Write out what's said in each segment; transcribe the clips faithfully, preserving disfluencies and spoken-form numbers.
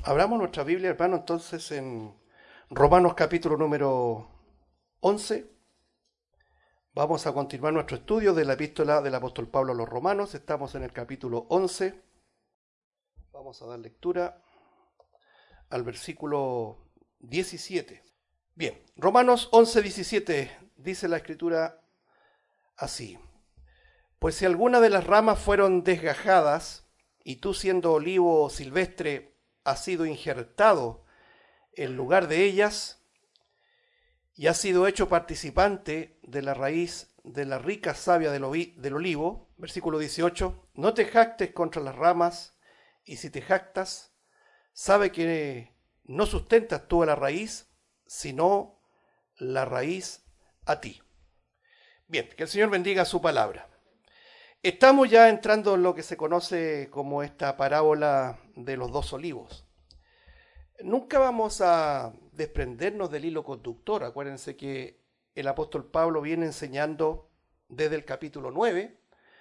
Abramos nuestra Biblia, hermano, entonces en Romanos capítulo número once. Vamos a continuar nuestro estudio de la epístola del apóstol Pablo a los Romanos. Estamos en el capítulo once. Vamos a dar lectura al versículo diecisiete. Bien, Romanos once, diecisiete, dice la escritura así: Pues si alguna de las ramas fueron desgajadas, y tú siendo olivo silvestre has sido injertado en lugar de ellas, y has sido hecho participante de la raíz de la rica savia del, ovi- del olivo, versículo dieciocho, no te jactes contra las ramas, y si te jactas, sabe que no sustentas tú a la raíz, sino la raíz a ti. Bien, que el Señor bendiga su palabra. Estamos ya entrando en lo que se conoce como esta parábola de los dos olivos. Nunca vamos a desprendernos del hilo conductor. Acuérdense que el apóstol Pablo viene enseñando desde el capítulo nueve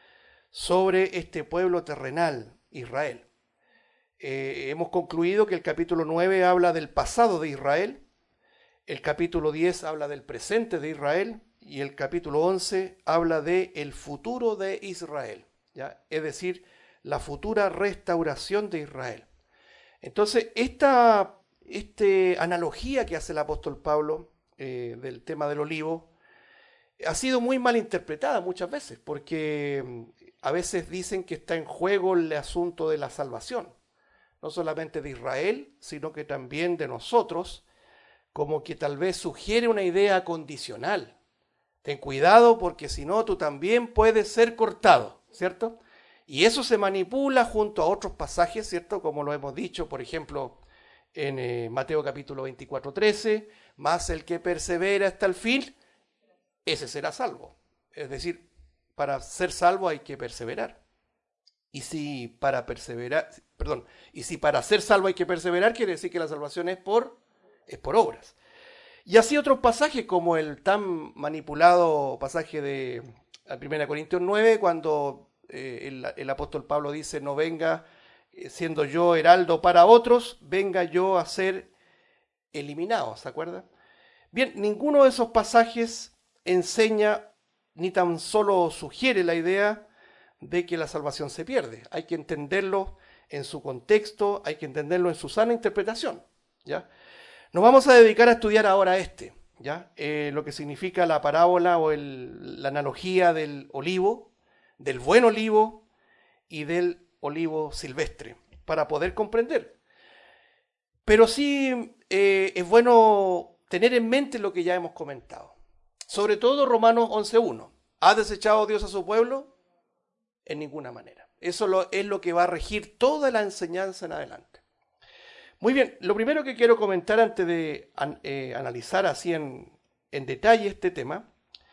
sobre este pueblo terrenal, Israel. Eh, hemos concluido que el capítulo nueve habla del pasado de Israel, el capítulo diez habla del presente de Israel, y el capítulo once habla de el futuro de Israel, ¿ya? Es decir, la futura restauración de Israel. Entonces, esta, esta analogía que hace el apóstol Pablo eh, del tema del olivo ha sido muy mal interpretada muchas veces, porque a veces dicen que está en juego el asunto de la salvación, no solamente de Israel, sino que también de nosotros, como que tal vez sugiere una idea condicional. Ten cuidado porque si no tú también puedes ser cortado, ¿cierto? Y eso se manipula junto a otros pasajes, ¿cierto? Como lo hemos dicho, por ejemplo, en eh, Mateo capítulo veinticuatro, trece, más el que persevera hasta el fin, ese será salvo. Es decir, para ser salvo hay que perseverar. Y si para perseverar, perdón, y si para ser salvo hay que perseverar, quiere decir que la salvación es por, es por obras. Y así otros pasajes como el tan manipulado pasaje de primera Corintios nueve, cuando eh, el, el apóstol Pablo dice, no venga eh, siendo yo heraldo para otros, venga yo a ser eliminado, ¿se acuerda? Bien, ninguno de esos pasajes enseña ni tan solo sugiere la idea de que la salvación se pierde. Hay que entenderlo en su contexto, hay que entenderlo en su sana interpretación, ¿ya? Nos vamos a dedicar a estudiar ahora este, ¿ya? Eh, lo que significa la parábola o el, la analogía del olivo, del buen olivo y del olivo silvestre, para poder comprender. Pero sí eh, es bueno tener en mente lo que ya hemos comentado. Sobre todo Romanos once uno. ¿Ha desechado Dios a su pueblo? En ninguna manera. Eso lo, es lo que va a regir toda la enseñanza en adelante. Muy bien, lo primero que quiero comentar antes de eh, analizar así en, en detalle este tema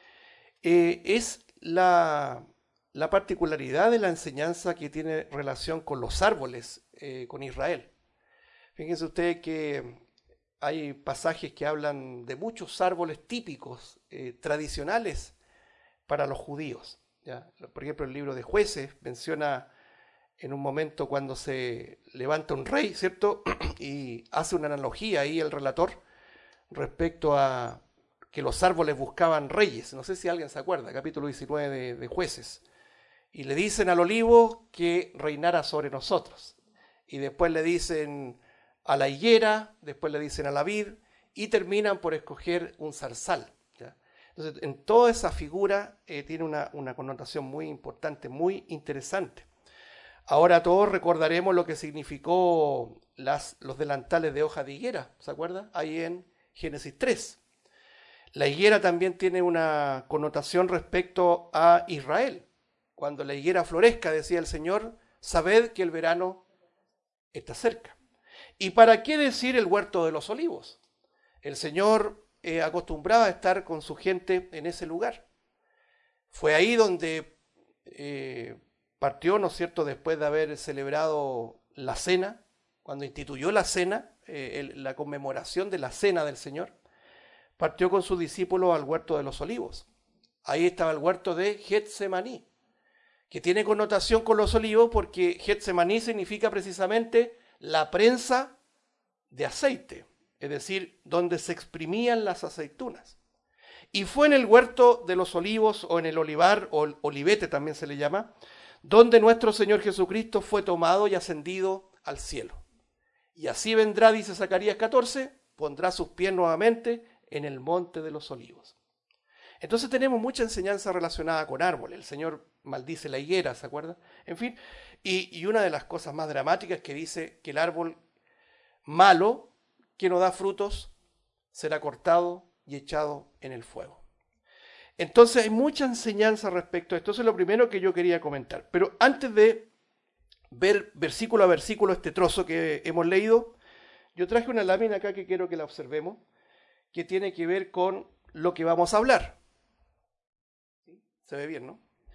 eh, es la, la particularidad de la enseñanza que tiene relación con los árboles, eh, con Israel. Fíjense ustedes que hay pasajes que hablan de muchos árboles típicos, eh, tradicionales para los judíos, ¿ya? Por ejemplo, el libro de Jueces menciona en un momento cuando se levanta un rey, ¿cierto? Y hace una analogía ahí el relator respecto a que los árboles buscaban reyes. No sé si alguien se acuerda, capítulo diecinueve de, de Jueces. Y le dicen al olivo que reinara sobre nosotros. Y después le dicen a la higuera, después le dicen a la vid, y terminan por escoger un zarzal, ¿ya? Entonces, en toda esa figura eh, tiene una, una connotación muy importante, muy interesante. Ahora todos recordaremos lo que significó las, los delantales de hoja de higuera, ¿se acuerdan? Ahí en Génesis tres. La higuera también tiene una connotación respecto a Israel. Cuando la higuera florezca, decía el Señor, sabed que el verano está cerca. ¿Y para qué decir el huerto de los olivos? El Señor eh, acostumbraba a estar con su gente en ese lugar. Fue ahí donde eh, partió, ¿no es cierto?, después de haber celebrado la cena, cuando instituyó la cena, eh, el, la conmemoración de la cena del Señor, partió con sus discípulos al huerto de los olivos. Ahí estaba el huerto de Getsemaní, que tiene connotación con los olivos porque Getsemaní significa precisamente la prensa de aceite, es decir, donde se exprimían las aceitunas. Y fue en el huerto de los olivos, o en el olivar, o el olivete también se le llama, donde nuestro Señor Jesucristo fue tomado y ascendido al cielo. Y así vendrá, dice Zacarías catorce, pondrá sus pies nuevamente en el monte de los olivos. Entonces tenemos mucha enseñanza relacionada con árboles. El Señor maldice la higuera, ¿se acuerdan? En fin, y, y una de las cosas más dramáticas es que dice que el árbol malo, que no da frutos, será cortado y echado en el fuego. Entonces hay mucha enseñanza respecto a esto. Eso es lo primero que yo quería comentar. Pero antes de ver versículo a versículo este trozo que hemos leído, yo traje una lámina acá que quiero que la observemos, que tiene que ver con lo que vamos a hablar. Se ve bien, ¿no?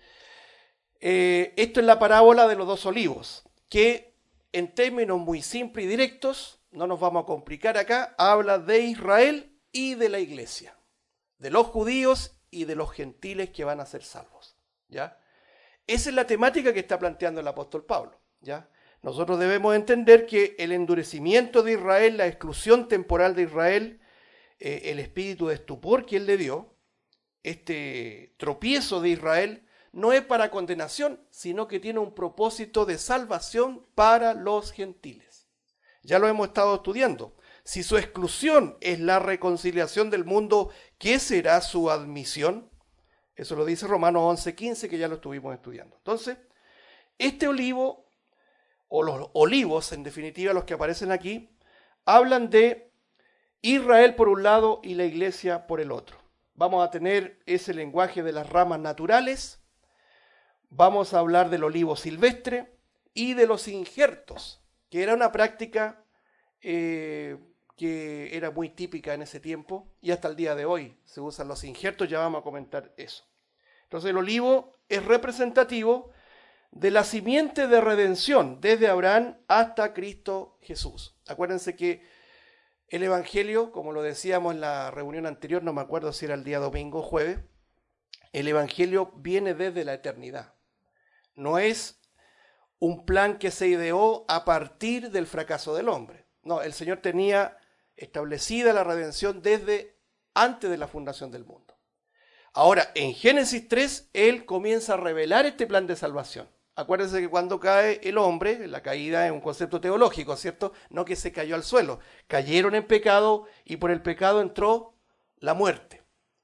Eh, esto es la parábola de los dos olivos, que en términos muy simples y directos, no nos vamos a complicar acá, habla de Israel y de la iglesia, de los judíos y de los gentiles que van a ser salvos, ¿ya? Esa es la temática que está planteando el apóstol Pablo, ¿ya? Nosotros debemos entender que el endurecimiento de Israel, la exclusión temporal de Israel, eh, el espíritu de estupor que él le dio, este tropiezo de Israel, no es para condenación, sino que tiene un propósito de salvación para los gentiles. Ya lo hemos estado estudiando. Si su exclusión es la reconciliación del mundo, ¿qué será su admisión? Eso lo dice Romanos once quince, que ya lo estuvimos estudiando. Entonces, este olivo, o los olivos en definitiva, los que aparecen aquí, hablan de Israel por un lado y la iglesia por el otro. Vamos a tener ese lenguaje de las ramas naturales, vamos a hablar del olivo silvestre y de los injertos, que era una práctica eh, que era muy típica en ese tiempo y hasta el día de hoy se usan los injertos, ya vamos a comentar eso. Entonces el olivo es representativo de la simiente de redención desde Abraham hasta Cristo Jesús. Acuérdense que el Evangelio, como lo decíamos en la reunión anterior, no me acuerdo si era el día domingo o jueves, el Evangelio viene desde la eternidad. No es un plan que se ideó a partir del fracaso del hombre. No, el Señor tenía establecida la redención desde antes de la fundación del mundo. Ahora, en Génesis tres, Él comienza a revelar este plan de salvación. Acuérdense que cuando cae el hombre, la caída es un concepto teológico, ¿cierto? No que se cayó al suelo. Cayeron en pecado y por el pecado entró la muerte.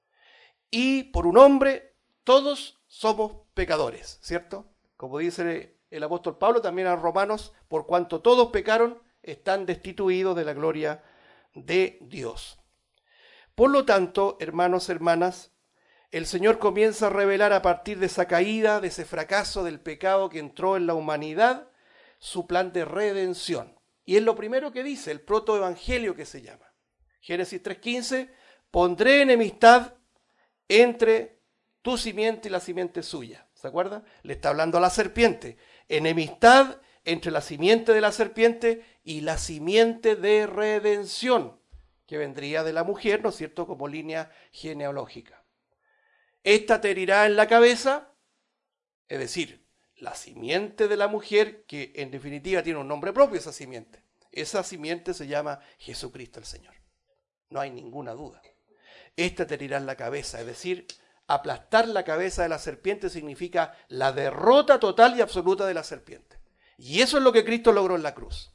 Y por un hombre todos somos pecadores, ¿cierto? Como dice el apóstol Pablo también a Romanos, por cuanto todos pecaron, están destituidos de la gloria de Dios. Por lo tanto, hermanos, hermanas, el Señor comienza a revelar a partir de esa caída, de ese fracaso del pecado que entró en la humanidad, su plan de redención. Y es lo primero que dice, el protoevangelio que se llama. Génesis tres quince, pondré enemistad entre tu simiente y la simiente suya. ¿Se acuerda? Le está hablando a la serpiente. Enemistad entre la simiente de la serpiente y la simiente de redención, que vendría de la mujer, ¿no es cierto?, como línea genealógica. Esta te herirá en la cabeza, es decir, la simiente de la mujer, que en definitiva tiene un nombre propio esa simiente. Esa simiente se llama Jesucristo el Señor. No hay ninguna duda. Esta te herirá en la cabeza, es decir, aplastar la cabeza de la serpiente significa la derrota total y absoluta de la serpiente. Y eso es lo que Cristo logró en la cruz.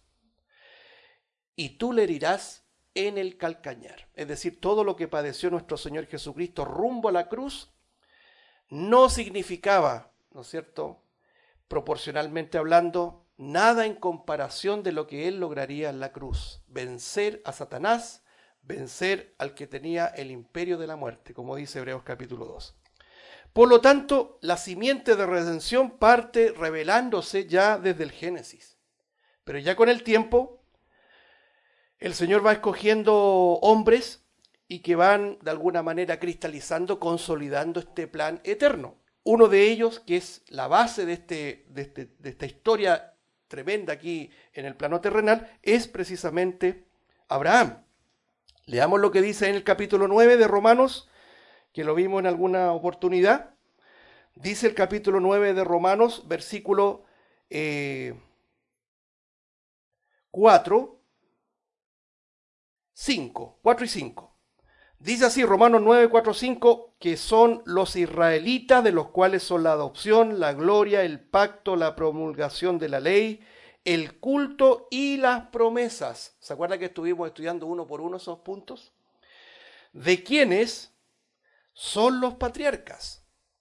Y tú le herirás en el calcañar. Es decir, todo lo que padeció nuestro Señor Jesucristo rumbo a la cruz no significaba, ¿no es cierto?, proporcionalmente hablando, nada en comparación de lo que Él lograría en la cruz. Vencer a Satanás, vencer al que tenía el imperio de la muerte, como dice Hebreos capítulo dos. Por lo tanto, la simiente de redención parte revelándose ya desde el Génesis. Pero ya con el tiempo, el Señor va escogiendo hombres y que van de alguna manera cristalizando, consolidando este plan eterno. Uno de ellos, que es la base de, este, de, este, de esta historia tremenda aquí en el plano terrenal, es precisamente Abraham. Leamos lo que dice en el capítulo nueve de Romanos, que lo vimos en alguna oportunidad. Dice el capítulo nueve de Romanos, versículo eh, cuatro, cinco, cuatro y cinco. Dice así Romanos nueve, cuatro, cinco, que son los israelitas, de los cuales son la adopción, la gloria, el pacto, la promulgación de la ley, el culto y las promesas. ¿Se acuerda que estuvimos estudiando uno por uno esos puntos? De quienes son los patriarcas,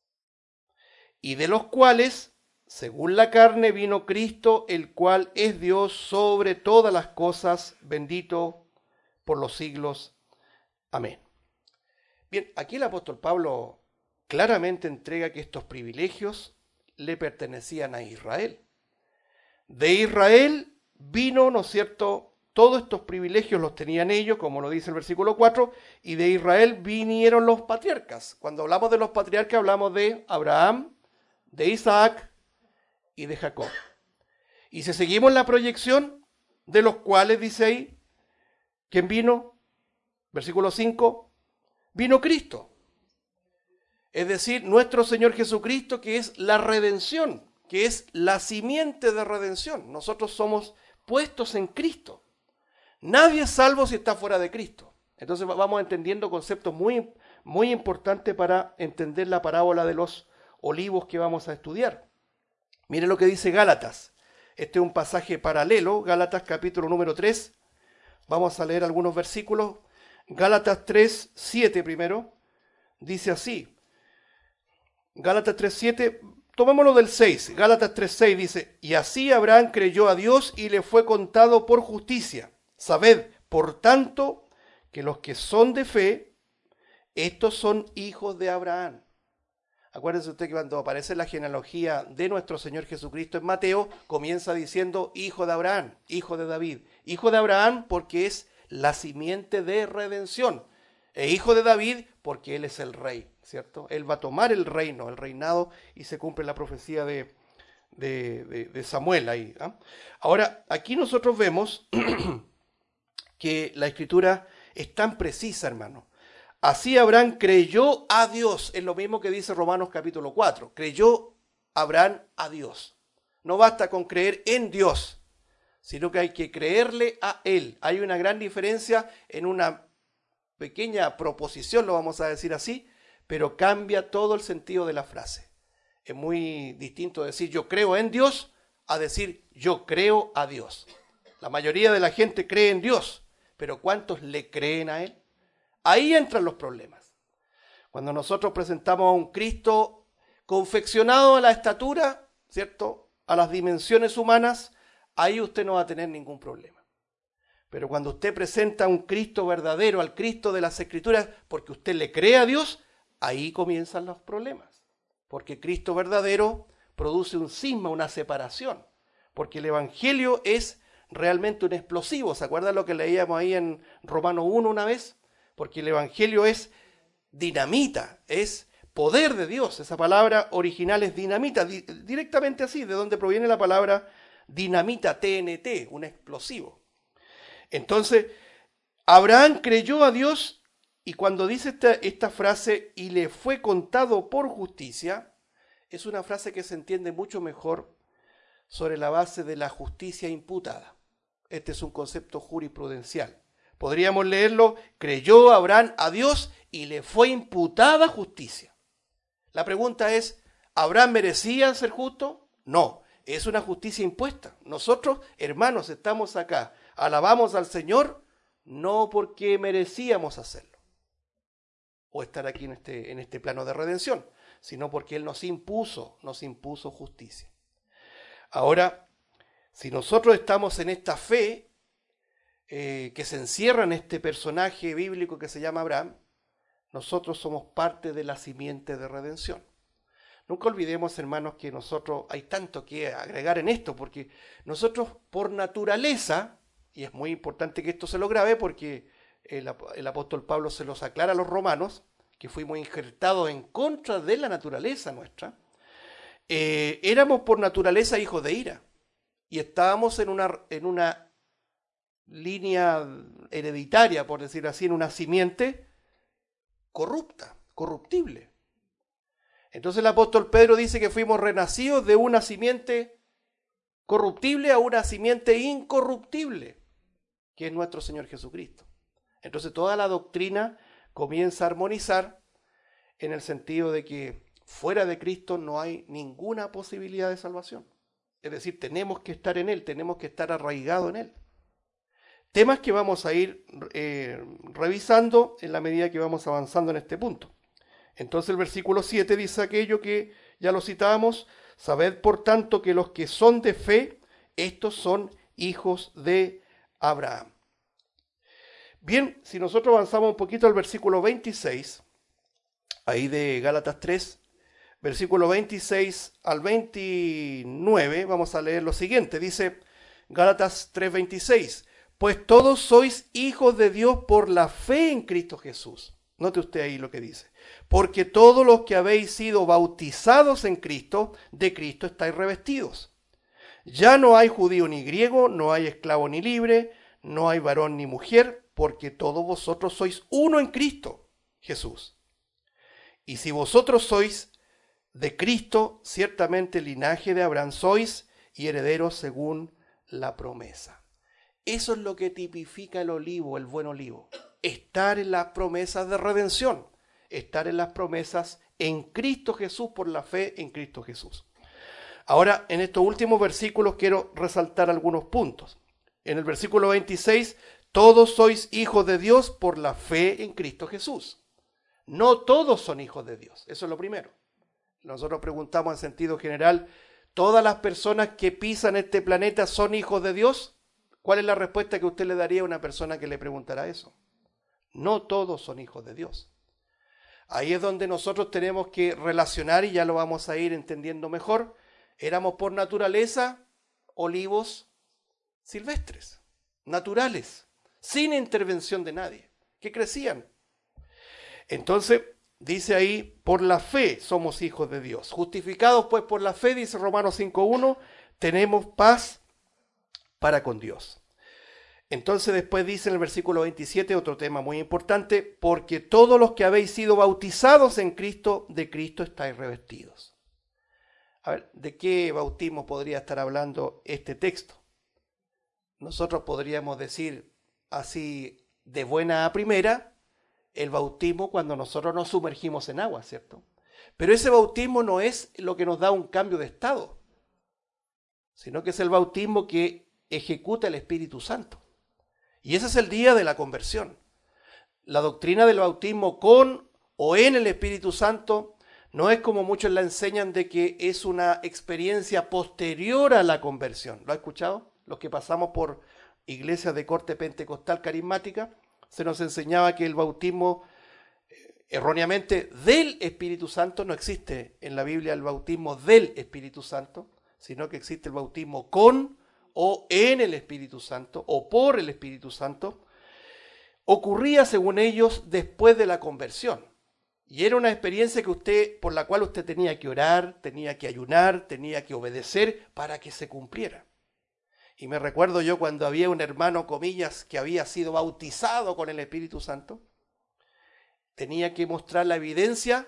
y de los cuales, según la carne, vino Cristo, el cual es Dios sobre todas las cosas, bendito por los siglos. Amén. Bien, aquí el apóstol Pablo claramente entrega que estos privilegios le pertenecían a Israel. De Israel vino, ¿no es cierto?, todos estos privilegios los tenían ellos, como lo dice el versículo cuatro, y de Israel vinieron los patriarcas. Cuando hablamos de los patriarcas hablamos de Abraham, de Isaac y de Jacob. Y si seguimos la proyección, de los cuales dice ahí, ¿quién vino? Versículo cinco, vino Cristo. Es decir, nuestro Señor Jesucristo, que es la redención, que es la simiente de redención. Nosotros somos puestos en Cristo. Nadie es salvo si está fuera de Cristo. Entonces vamos entendiendo conceptos muy, muy importantes para entender la parábola de los olivos que vamos a estudiar. Mire lo que dice Gálatas. Este es un pasaje paralelo, Gálatas capítulo número tres. Vamos a leer algunos versículos. Gálatas tres, siete primero. Dice así. Gálatas tres, siete. Tomémoslo del seis. Gálatas tres, seis dice, y así Abraham creyó a Dios y le fue contado por justicia. Sabed, por tanto, que los que son de fe, estos son hijos de Abraham. Acuérdense usted que cuando aparece la genealogía de nuestro Señor Jesucristo en Mateo, comienza diciendo hijo de Abraham, hijo de David. Hijo de Abraham porque es la simiente de redención. E hijo de David porque él es el rey, ¿cierto? Él va a tomar el reino, el reinado, y se cumple la profecía de, de, de, de Samuel ahí. ¿eh? Ahora, aquí nosotros vemos que la escritura es tan precisa, hermano. Así Abraham creyó a Dios, es lo mismo que dice Romanos capítulo cuatro, creyó Abraham a Dios. No basta con creer en Dios, sino que hay que creerle a Él. Hay una gran diferencia en una pequeña proposición, lo vamos a decir así, pero cambia todo el sentido de la frase. Es muy distinto decir yo creo en Dios a decir yo creo a Dios. La mayoría de la gente cree en Dios, pero ¿cuántos le creen a Él? Ahí entran los problemas. Cuando nosotros presentamos a un Cristo confeccionado a la estatura, ¿cierto?, a las dimensiones humanas, ahí usted no va a tener ningún problema. Pero cuando usted presenta a un Cristo verdadero, al Cristo de las Escrituras, porque usted le cree a Dios, ahí comienzan los problemas. Porque Cristo verdadero produce un cisma, una separación. Porque el Evangelio es realmente un explosivo. ¿Se acuerdan lo que leíamos ahí en Romanos uno una vez? Porque el Evangelio es dinamita, es poder de Dios. Esa palabra original es dinamita, di- directamente así, de donde proviene la palabra dinamita, T N T, un explosivo. Entonces, Abraham creyó a Dios, y cuando dice esta, esta frase, y le fue contado por justicia, es una frase que se entiende mucho mejor sobre la base de la justicia imputada. Este es un concepto jurisprudencial. Podríamos leerlo, creyó Abraham a Dios y le fue imputada justicia. La pregunta es, ¿Abraham merecía ser justo? No, es una justicia impuesta. Nosotros, hermanos, estamos acá, alabamos al Señor, no porque merecíamos hacerlo, o estar aquí en este, en este plano de redención, sino porque Él nos impuso, nos impuso justicia. Ahora, si nosotros estamos en esta fe, Eh, que se encierra en este personaje bíblico que se llama Abraham, nosotros somos parte de la simiente de redención. Nunca olvidemos, hermanos, que nosotros, hay tanto que agregar en esto, porque nosotros por naturaleza, y es muy importante que esto se lo grabe, porque el, el apóstol Pablo se los aclara a los romanos, que fuimos injertados en contra de la naturaleza nuestra, eh, éramos por naturaleza hijos de ira, y estábamos en una, en una línea hereditaria, por decir así, en una simiente corrupta, corruptible. Entonces el apóstol Pedro dice que fuimos renacidos de una simiente corruptible a una simiente incorruptible, que es nuestro Señor Jesucristo. Entonces toda la doctrina comienza a armonizar en el sentido de que fuera de Cristo no hay ninguna posibilidad de salvación. Es decir, tenemos que estar en Él, tenemos que estar arraigados en Él. Temas que vamos a ir eh, revisando en la medida que vamos avanzando en este punto. Entonces el versículo siete dice aquello que ya lo citábamos: sabed por tanto que los que son de fe, estos son hijos de Abraham. Bien, si nosotros avanzamos un poquito al versículo veintiséis, ahí de Gálatas tres, versículo veintiséis al veintinueve, vamos a leer lo siguiente. Dice Gálatas tres veintiséis: pues todos sois hijos de Dios por la fe en Cristo Jesús. Note usted ahí lo que dice. Porque todos los que habéis sido bautizados en Cristo, de Cristo estáis revestidos. Ya no hay judío ni griego, no hay esclavo ni libre, no hay varón ni mujer, porque todos vosotros sois uno en Cristo Jesús. Y si vosotros sois de Cristo, ciertamente linaje de Abraham sois y herederos según la promesa. Eso es lo que tipifica el olivo, el buen olivo. Estar en las promesas de redención, estar en las promesas en Cristo Jesús por la fe en Cristo Jesús. Ahora, en estos últimos versículos quiero resaltar algunos puntos. En el versículo veintiséis, todos sois hijos de Dios por la fe en Cristo Jesús. No todos son hijos de Dios, eso es lo primero. Nosotros preguntamos en sentido general, ¿todas las personas que pisan este planeta son hijos de Dios? ¿Cuál es la respuesta que usted le daría a una persona que le preguntara eso? No todos son hijos de Dios. Ahí es donde nosotros tenemos que relacionar, y ya lo vamos a ir entendiendo mejor. Éramos por naturaleza olivos silvestres, naturales, sin intervención de nadie, que crecían. Entonces, dice ahí, por la fe somos hijos de Dios. Justificados pues por la fe, dice Romanos cinco uno, tenemos paz para con Dios. Entonces después dice en el versículo veintisiete, otro tema muy importante, porque todos los que habéis sido bautizados en Cristo, de Cristo estáis revestidos. A ver, ¿de qué bautismo podría estar hablando este texto? Nosotros podríamos decir así de buena a primera, el bautismo cuando nosotros nos sumergimos en agua, ¿cierto? Pero ese bautismo no es lo que nos da un cambio de estado, sino que es el bautismo que ejecuta el Espíritu Santo. Y ese es el día de la conversión. La doctrina del bautismo con o en el Espíritu Santo no es como muchos la enseñan de que es una experiencia posterior a la conversión. ¿Lo ha escuchado? Los que pasamos por iglesias de corte pentecostal carismática, se nos enseñaba que el bautismo erróneamente del Espíritu Santo no existe en la Biblia el bautismo del Espíritu Santo, sino que existe el bautismo con o en el Espíritu Santo, o por el Espíritu Santo. Ocurría, según ellos, después de la conversión. Y era una experiencia que usted, por la cual usted tenía que orar, tenía que ayunar, tenía que obedecer para que se cumpliera. Y me recuerdo yo cuando había un hermano, comillas, que había sido bautizado con el Espíritu Santo, tenía que mostrar la evidencia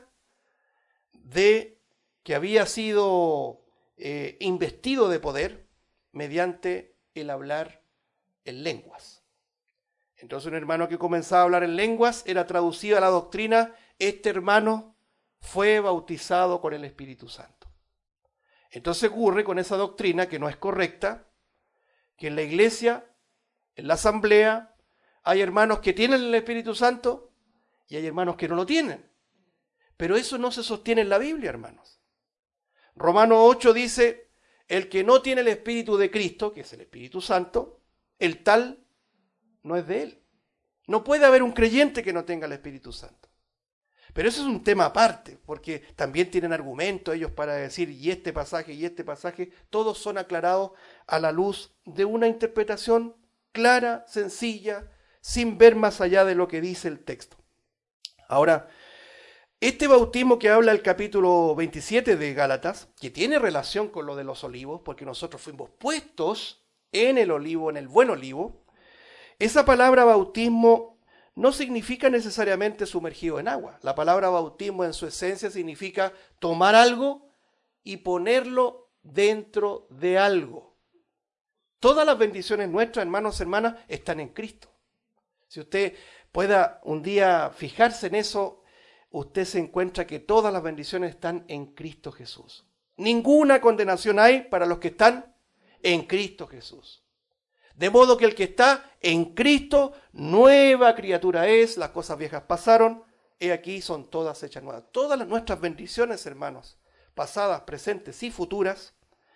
de que había sido eh, investido de poder mediante el hablar en lenguas. Entonces un hermano que comenzaba a hablar en lenguas era traducido a la doctrina, este hermano fue bautizado con el Espíritu Santo. Entonces ocurre con esa doctrina que no es correcta, que en la iglesia, en la asamblea, hay hermanos que tienen el Espíritu Santo y hay hermanos que no lo tienen. Pero eso no se sostiene en la Biblia, hermanos. Romanos ocho dice, el que no tiene el Espíritu de Cristo, que es el Espíritu Santo, el tal no es de él. No puede haber un creyente que no tenga el Espíritu Santo. Pero eso es un tema aparte, porque también tienen argumentos ellos para decir, y este pasaje y este pasaje, todos son aclarados a la luz de una interpretación clara, sencilla, sin ver más allá de lo que dice el texto. Ahora, este bautismo que habla el capítulo veintisiete de Gálatas, que tiene relación con lo de los olivos, porque nosotros fuimos puestos en el olivo, en el buen olivo, esa palabra bautismo no significa necesariamente sumergido en agua. La palabra bautismo en su esencia significa tomar algo y ponerlo dentro de algo. Todas las bendiciones nuestras, hermanos y hermanas, están en Cristo. Si usted pueda un día fijarse en eso, usted se encuentra que todas las bendiciones están en Cristo Jesús. Ninguna condenación hay para los que están en Cristo Jesús. De modo que el que está en Cristo, nueva criatura es, las cosas viejas pasaron, he aquí son todas hechas nuevas. Todas las nuestras bendiciones, hermanos, pasadas, presentes y futuras,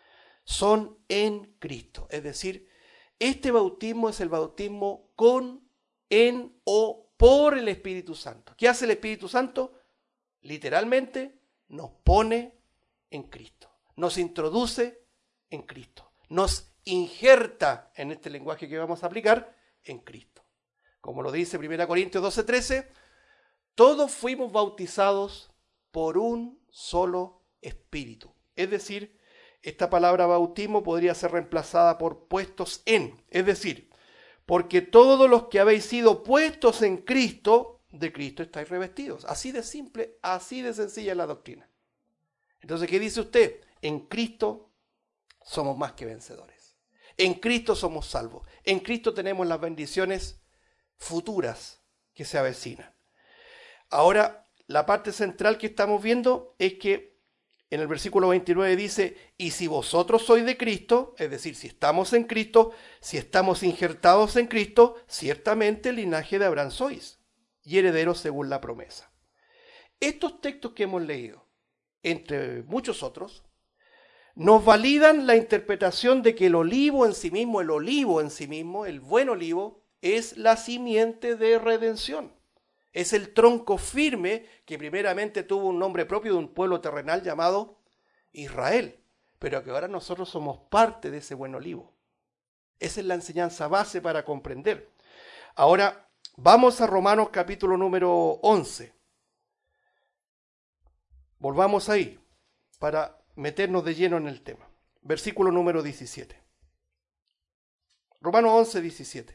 son en Cristo. Es decir, este bautismo es el bautismo con, en o por el Espíritu Santo. ¿Qué hace el Espíritu Santo? Literalmente nos pone en Cristo, nos introduce en Cristo, nos injerta en este lenguaje que vamos a aplicar en Cristo. Como lo dice primera Corintios doce trece, todos fuimos bautizados por un solo Espíritu. Es decir, esta palabra bautismo podría ser reemplazada por puestos en, es decir, porque todos los que habéis sido puestos en Cristo, de Cristo estáis revestidos. Así de simple, así de sencilla es la doctrina. Entonces, ¿qué dice usted? En Cristo somos más que vencedores. En Cristo somos salvos. En Cristo tenemos las bendiciones futuras que se avecinan. Ahora, la parte central que estamos viendo es que en el versículo veintinueve dice, y si vosotros sois de Cristo, es decir, si estamos en Cristo, si estamos injertados en Cristo, ciertamente el linaje de Abraham sois, y herederos según la promesa. Estos textos que hemos leído, entre muchos otros, nos validan la interpretación de que el olivo en sí mismo, el olivo en sí mismo, el buen olivo, es la simiente de redención. Es el tronco firme que primeramente tuvo un nombre propio de un pueblo terrenal llamado Israel, pero que ahora nosotros somos parte de ese buen olivo. Esa es la enseñanza base para comprender. Ahora vamos a Romanos capítulo número once. Volvamos ahí para meternos de lleno en el tema. Versículo número diecisiete. Romanos once, diecisiete.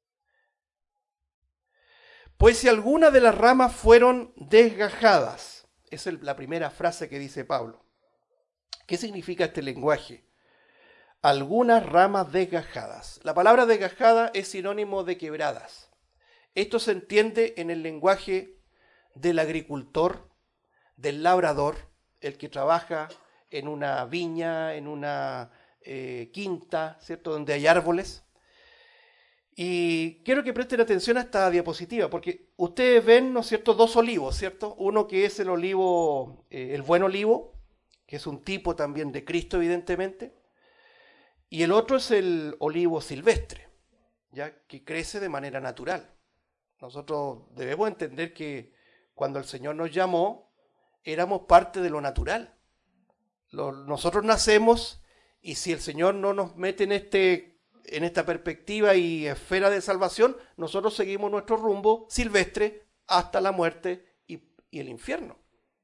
Pues si alguna de las ramas fueron desgajadas, esa es la primera frase que dice Pablo. ¿Qué significa este lenguaje? Algunas ramas desgajadas. La palabra desgajada es sinónimo de quebradas. Esto se entiende en el lenguaje del agricultor, del labrador, el que trabaja en una viña, en una eh, quinta, ¿cierto?, donde hay árboles. Y quiero que presten atención a esta diapositiva, porque ustedes ven, ¿no es cierto?, dos olivos, ¿cierto? Uno que es el olivo, eh, el buen olivo, que es un tipo también de Cristo, evidentemente, y el otro es el olivo silvestre, ya que crece de manera natural. Nosotros debemos entender que cuando el Señor nos llamó, éramos parte de lo natural. Lo, nosotros nacemos, y si el Señor no nos mete en este en esta perspectiva y esfera de salvación, nosotros seguimos nuestro rumbo silvestre hasta la muerte y, y el infierno.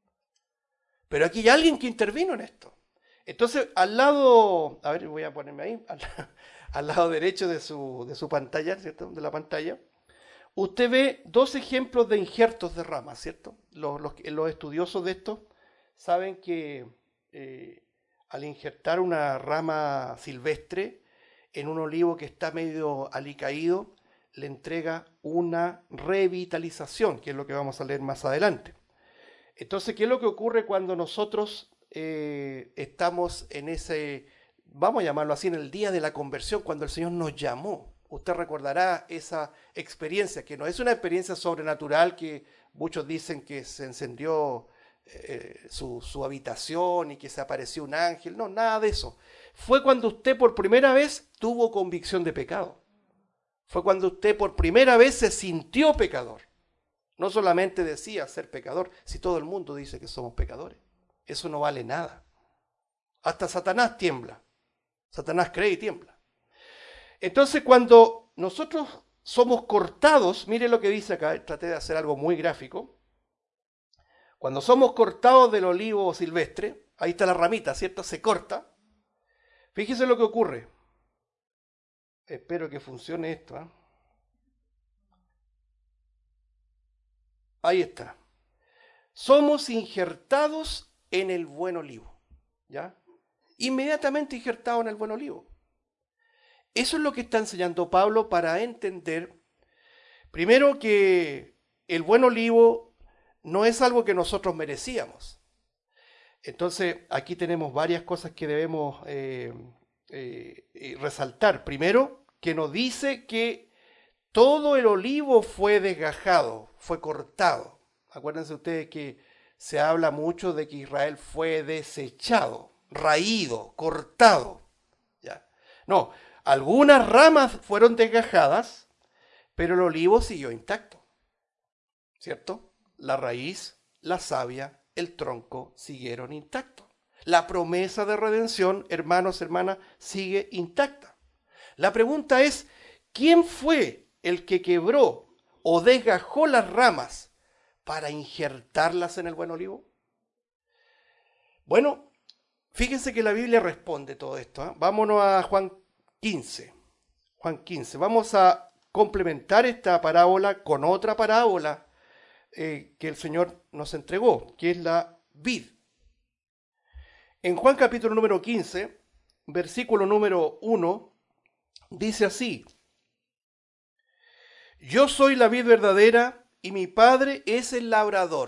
Pero aquí hay alguien que intervino en esto. Entonces, al lado, a ver, voy a ponerme ahí, al, al lado derecho de su, de su pantalla, ¿cierto?, de la pantalla, usted ve dos ejemplos de injertos de ramas, ¿cierto? Los, los, los estudiosos de esto saben que eh, al injertar una rama silvestre en un olivo que está medio alicaído, le entrega una revitalización, que es lo que vamos a leer más adelante. Entonces, ¿qué es lo que ocurre cuando nosotros eh, estamos en ese, vamos a llamarlo así, en el día de la conversión, cuando el Señor nos llamó? Usted recordará esa experiencia, que no es una experiencia sobrenatural que muchos dicen que se encendió eh, su, su habitación y que se apareció un ángel. No, nada de eso. Fue cuando usted por primera vez tuvo convicción de pecado. Fue cuando usted por primera vez se sintió pecador. No solamente decía ser pecador, si todo el mundo dice que somos pecadores. Eso no vale nada. Hasta Satanás tiembla. Satanás cree y tiembla. Entonces, cuando nosotros somos cortados, mire lo que dice acá, traté de hacer algo muy gráfico. Cuando somos cortados del olivo silvestre, ahí está la ramita, ¿cierto? Se corta. Fíjese lo que ocurre. Espero que funcione esto, ¿eh? Ahí está. Somos injertados en el buen olivo, ¿ya? Inmediatamente injertados en el buen olivo. Eso es lo que está enseñando Pablo para entender Primero que el buen olivo no es algo que nosotros merecíamos. Entonces, aquí tenemos varias cosas que debemos eh, eh, eh, resaltar. Primero, que nos dice que todo el olivo fue desgajado, fue cortado. Acuérdense ustedes que se habla mucho de que Israel fue desechado, raído, cortado. ¿Ya? No, algunas ramas fueron desgajadas, pero el olivo siguió intacto. ¿Cierto? La raíz, la savia, el tronco siguieron intactos. La promesa de redención, hermanos, hermanas, sigue intacta. La pregunta es, ¿quién fue el que quebró o desgajó las ramas para injertarlas en el buen olivo? Bueno, fíjense que la Biblia responde todo esto. ¿eh? Vámonos a Juan quince. Juan quince. Vamos a complementar esta parábola con otra parábola Eh, que el Señor nos entregó, que es la vid. En Juan capítulo número quince, versículo número uno, dice así: Yo soy la vid verdadera y mi Padre es el labrador.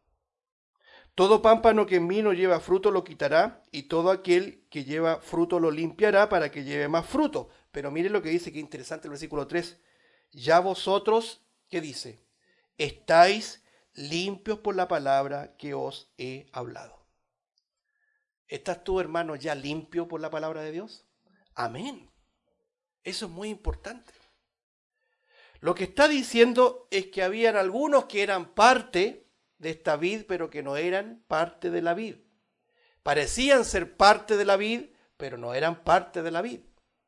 Todo pámpano que en mí no lleva fruto lo quitará, y todo aquel que lleva fruto lo limpiará para que lleve más fruto. Pero mire lo que dice, qué interesante el versículo tres. Ya vosotros, ¿qué dice? Estáis limpios por la palabra que os he hablado. ¿Estás tú, hermano, ya limpio por la palabra de Dios? Amén. Eso es muy importante. Lo que está diciendo es que habían algunos que eran parte de esta vid, pero que no eran parte de la vid. Parecían ser parte de la vid, pero no eran parte de la vid.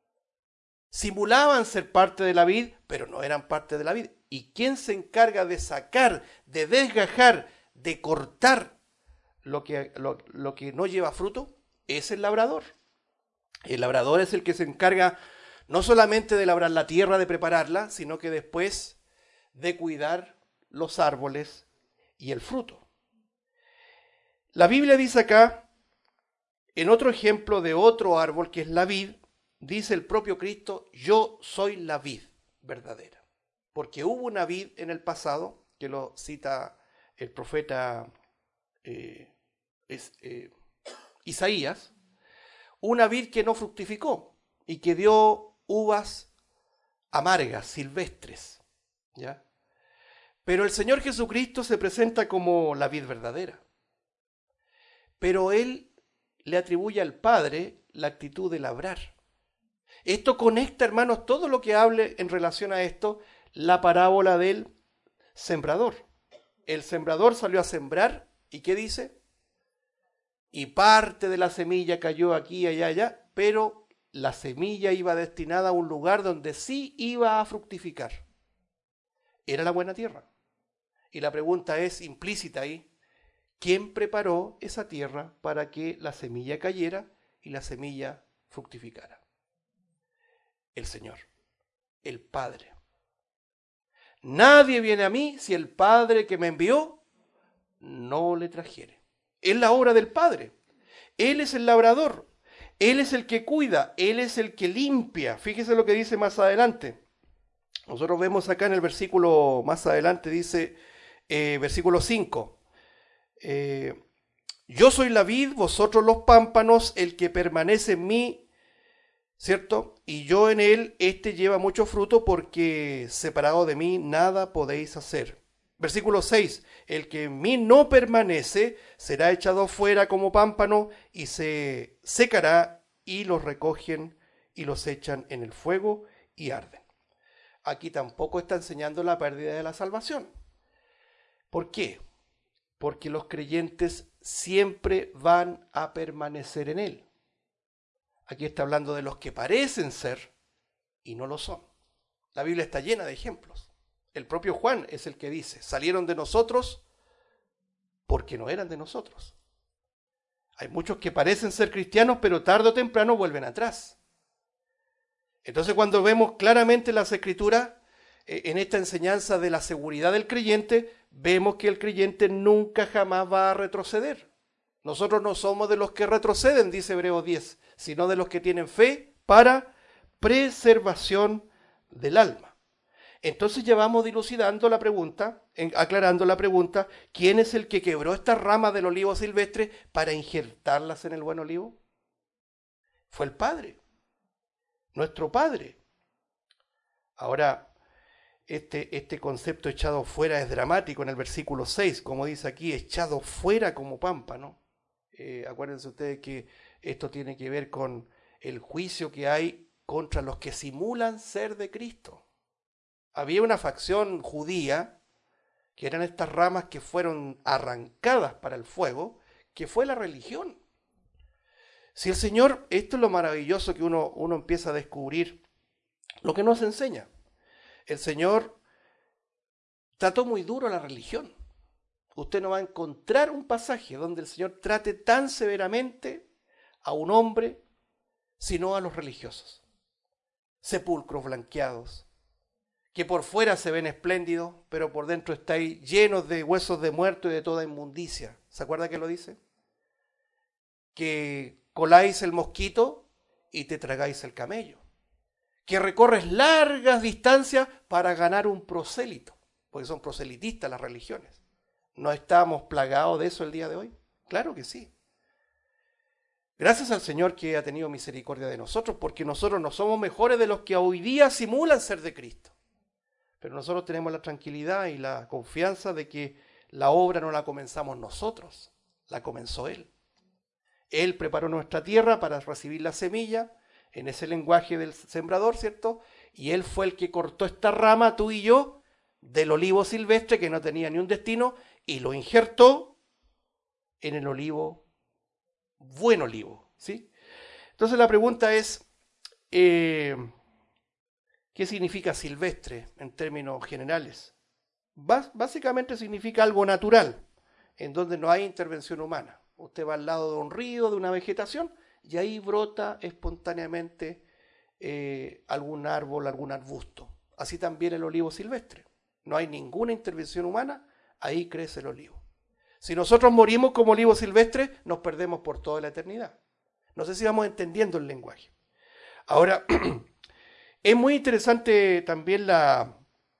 Simulaban ser parte de la vid, pero no eran parte de la vid. ¿Y quién se encarga de sacar, de desgajar, de cortar lo que, lo, lo que no lleva fruto? Es el labrador. El labrador es el que se encarga no solamente de labrar la tierra, de prepararla, sino que después de cuidar los árboles y el fruto. La Biblia dice acá, en otro ejemplo de otro árbol que es la vid, dice el propio Cristo: yo soy la vid verdadera. Porque hubo una vid en el pasado, que lo cita el profeta eh, es, eh, Isaías, una vid que no fructificó y que dio uvas amargas, silvestres, ¿ya? Pero el Señor Jesucristo se presenta como la vid verdadera. Pero Él le atribuye al Padre la actitud de labrar. Esto conecta, hermanos, todo lo que hable en relación a esto, la parábola del sembrador. El sembrador salió a sembrar, ¿y qué dice? Y parte de la semilla cayó aquí, allá, allá, pero la semilla iba destinada a un lugar donde sí iba a fructificar. Era la buena tierra. Y la pregunta es implícita ahí: ¿quién preparó esa tierra para que la semilla cayera y la semilla fructificara? El Señor, el Padre. Nadie viene a mí si el Padre que me envió no le trajere. Es la obra del Padre. Él es el labrador. Él es el que cuida. Él es el que limpia. Fíjese lo que dice más adelante. Nosotros vemos acá en el versículo más adelante, dice, eh, versículo cinco. Eh, yo soy la vid, vosotros los pámpanos, el que permanece en mí, ¿cierto? Y yo en él, este lleva mucho fruto, porque separado de mí nada podéis hacer. Versículo seis, el que en mí no permanece será echado fuera como pámpano y se secará, y los recogen y los echan en el fuego y arden. Aquí tampoco está enseñando la pérdida de la salvación. ¿Por qué? Porque los creyentes siempre van a permanecer en él. Aquí está hablando de los que parecen ser y no lo son. La Biblia está llena de ejemplos. El propio Juan es el que dice: salieron de nosotros porque no eran de nosotros. Hay muchos que parecen ser cristianos, pero tarde o temprano vuelven atrás. Entonces, cuando vemos claramente las Escrituras, eh, en esta enseñanza de la seguridad del creyente, vemos que el creyente nunca jamás va a retroceder. Nosotros no somos de los que retroceden, dice Hebreos diez, sino de los que tienen fe para preservación del alma. Entonces ya vamos dilucidando la pregunta, aclarando la pregunta, ¿quién es el que quebró estas ramas del olivo silvestre para injertarlas en el buen olivo? Fue el Padre, nuestro Padre. Ahora, este, este concepto echado fuera es dramático en el versículo seis, como dice aquí, echado fuera como pámpano. Eh, acuérdense ustedes que esto tiene que ver con el juicio que hay contra los que simulan ser de Cristo. Había una facción judía, que eran estas ramas que fueron arrancadas para el fuego, que fue la religión. Si el Señor, esto es lo maravilloso que uno, uno empieza a descubrir, lo que nos enseña. El Señor trató muy duro la religión. Usted no va a encontrar un pasaje donde el Señor trate tan severamente a un hombre, sino a los religiosos. Sepulcros blanqueados, que por fuera se ven espléndidos, pero por dentro estáis llenos de huesos de muerto y de toda inmundicia. ¿Se acuerda que lo dice? Que coláis el mosquito y te tragáis el camello. Que recorres largas distancias para ganar un prosélito, porque son proselitistas las religiones. ¿No estamos plagados de eso el día de hoy? Claro que sí. Gracias al Señor que ha tenido misericordia de nosotros, porque nosotros no somos mejores de los que hoy día simulan ser de Cristo. Pero nosotros tenemos la tranquilidad y la confianza de que la obra no la comenzamos nosotros, la comenzó Él. Él preparó nuestra tierra para recibir la semilla, en ese lenguaje del sembrador, ¿cierto? Y Él fue el que cortó esta rama, tú y yo, del olivo silvestre que no tenía ni un destino, y lo injertó en el olivo, buen olivo, ¿sí? Entonces la pregunta es, eh, ¿qué significa silvestre en términos generales? Bás- básicamente significa algo natural, en donde no hay intervención humana. Usted va al lado de un río, de una vegetación, y ahí brota espontáneamente eh, algún árbol, algún arbusto. Así también el olivo silvestre. No hay ninguna intervención humana, ahí crece el olivo. Si nosotros morimos como olivo silvestre, nos perdemos por toda la eternidad. No sé si vamos entendiendo el lenguaje. Ahora, es muy interesante también la,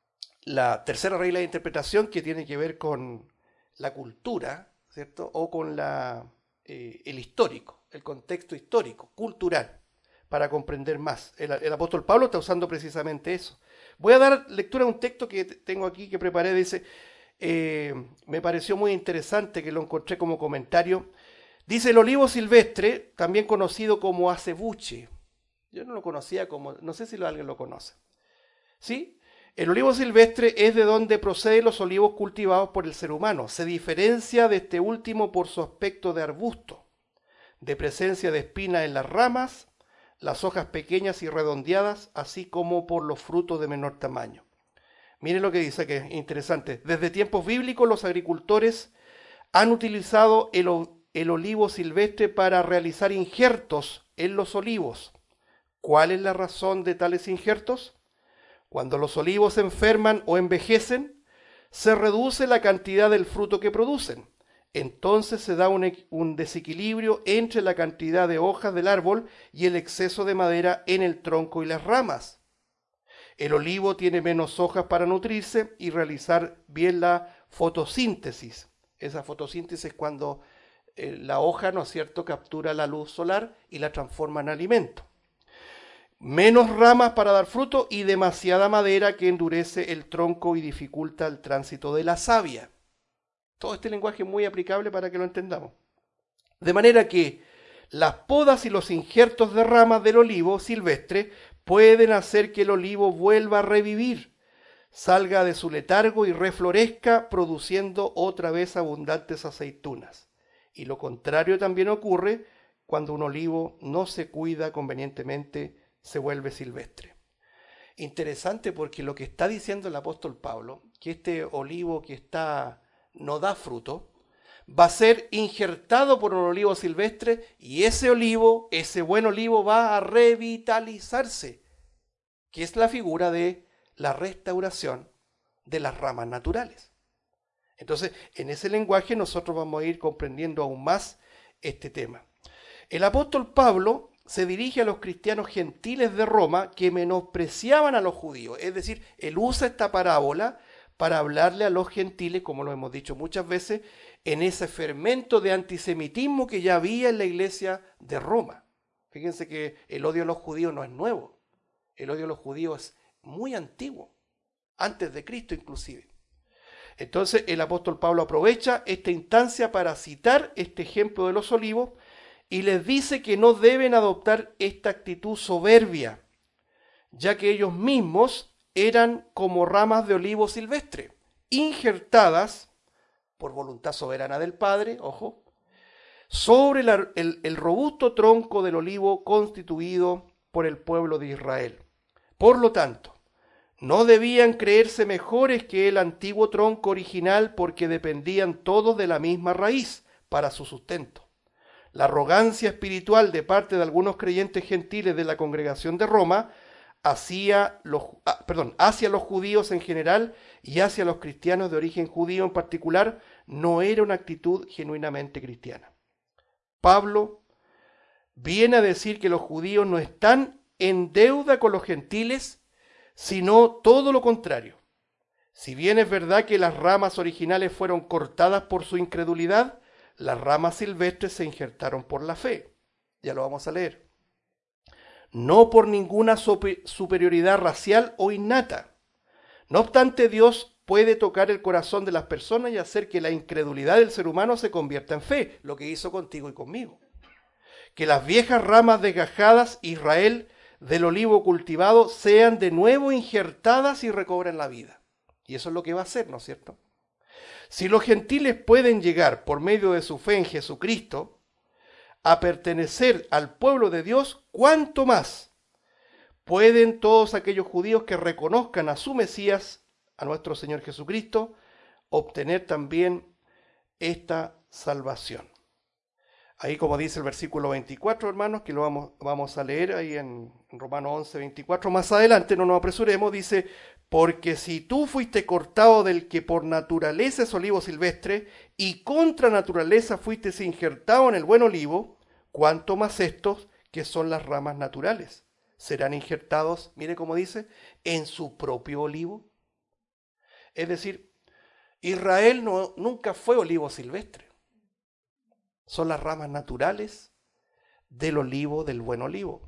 la tercera regla de interpretación que tiene que ver con la cultura, ¿cierto? O con la, eh, el histórico, el contexto histórico, cultural, para comprender más. El, el apóstol Pablo está usando precisamente eso. Voy a dar lectura a un texto que tengo aquí que preparé, dice, eh, me pareció muy interesante que lo encontré como comentario. Dice, el olivo silvestre, también conocido como acebuche. Yo no lo conocía como, no sé si alguien lo conoce. ¿Sí? El olivo silvestre es de donde proceden los olivos cultivados por el ser humano. Se diferencia de este último por su aspecto de arbusto, de presencia de espinas en las ramas, las hojas pequeñas y redondeadas, así como por los frutos de menor tamaño. Miren lo que dice, que es interesante. Desde tiempos bíblicos los agricultores han utilizado el, el olivo silvestre para realizar injertos en los olivos. ¿Cuál es la razón de tales injertos? Cuando los olivos se enferman o envejecen, se reduce la cantidad del fruto que producen. Entonces se da un, un desequilibrio entre la cantidad de hojas del árbol y el exceso de madera en el tronco y las ramas. El olivo tiene menos hojas para nutrirse y realizar bien la fotosíntesis. Esa fotosíntesis es cuando eh, la hoja, ¿no es cierto?, captura la luz solar y la transforma en alimento. Menos ramas para dar fruto y demasiada madera que endurece el tronco y dificulta el tránsito de la savia. Todo este lenguaje es muy aplicable para que lo entendamos. De manera que las podas y los injertos de ramas del olivo silvestre pueden hacer que el olivo vuelva a revivir, salga de su letargo y reflorezca, produciendo otra vez abundantes aceitunas. Y lo contrario también ocurre cuando un olivo no se cuida convenientemente, se vuelve silvestre. Interesante porque lo que está diciendo el apóstol Pablo, que este olivo que está no da fruto, va a ser injertado por un olivo silvestre y ese olivo, ese buen olivo va a revitalizarse, que es la figura de la restauración de las ramas naturales. Entonces, en ese lenguaje nosotros vamos a ir comprendiendo aún más este tema. El apóstol Pablo se dirige a los cristianos gentiles de Roma que menospreciaban a los judíos. Es decir, él usa esta parábola para hablarle a los gentiles, como lo hemos dicho muchas veces, en ese fermento de antisemitismo que ya había en la iglesia de Roma. Fíjense que el odio a los judíos no es nuevo. El odio a los judíos es muy antiguo, antes de Cristo inclusive. Entonces el apóstol Pablo aprovecha esta instancia para citar este ejemplo de los olivos y les dice que no deben adoptar esta actitud soberbia, ya que ellos mismos eran como ramas de olivo silvestre, injertadas por voluntad soberana del Padre, ojo, sobre la, el, el robusto tronco del olivo constituido por el pueblo de Israel. Por lo tanto, no debían creerse mejores que el antiguo tronco original porque dependían todos de la misma raíz para su sustento. La arrogancia espiritual de parte de algunos creyentes gentiles de la congregación de Roma hacia los, ah, perdón, hacia los judíos en general y hacia los cristianos de origen judío en particular no era una actitud genuinamente cristiana. Pablo viene a decir que los judíos no están en deuda con los gentiles, sino todo lo contrario. Si bien es verdad que las ramas originales fueron cortadas por su incredulidad, las ramas silvestres se injertaron por la fe. Ya lo vamos a leer. No por ninguna superioridad racial o innata. No obstante, Dios puede tocar el corazón de las personas y hacer que la incredulidad del ser humano se convierta en fe, lo que hizo contigo y conmigo. Que las viejas ramas desgajadas, Israel, del olivo cultivado, sean de nuevo injertadas y recobren la vida. Y eso es lo que va a hacer, ¿no es cierto? Si los gentiles pueden llegar, por medio de su fe en Jesucristo, a pertenecer al pueblo de Dios, ¿cuánto más pueden todos aquellos judíos que reconozcan a su Mesías, a nuestro Señor Jesucristo, obtener también esta salvación? Ahí, como dice el versículo veinticuatro, hermanos, que lo vamos, vamos a leer ahí en Romanos once, veinticuatro, más adelante, no nos apresuremos, dice: porque si tú fuiste cortado del que por naturaleza es olivo silvestre, y contra naturaleza fuiste injertado en el buen olivo, cuánto más estos, que son las ramas naturales, serán injertados, mire cómo dice, en su propio olivo. Es decir, Israel no, nunca fue olivo silvestre. Son las ramas naturales del olivo, del buen olivo.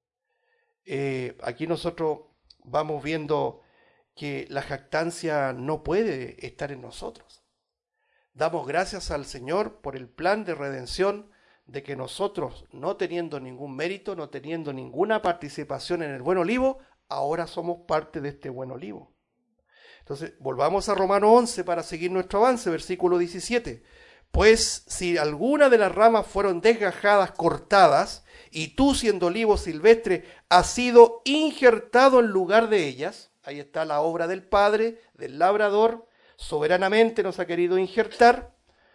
Eh, aquí nosotros vamos viendo que la jactancia no puede estar en nosotros. Damos gracias al Señor por el plan de redención, de que nosotros, no teniendo ningún mérito, no teniendo ninguna participación en el buen olivo, ahora somos parte de este buen olivo. Entonces, volvamos a Romanos once para seguir nuestro avance, versículo diecisiete. Pues si alguna de las ramas fueron desgajadas, cortadas, y tú siendo olivo silvestre has sido injertado en lugar de ellas, ahí está la obra del Padre, del labrador, soberanamente nos ha querido injertar.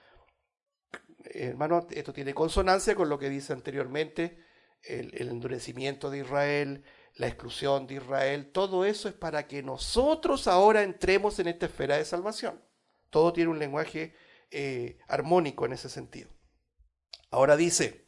Eh, hermano, esto tiene consonancia con lo que dice anteriormente, el, el endurecimiento de Israel, la exclusión de Israel, todo eso es para que nosotros ahora entremos en esta esfera de salvación. Todo tiene un lenguaje eh, armónico en ese sentido. Ahora dice: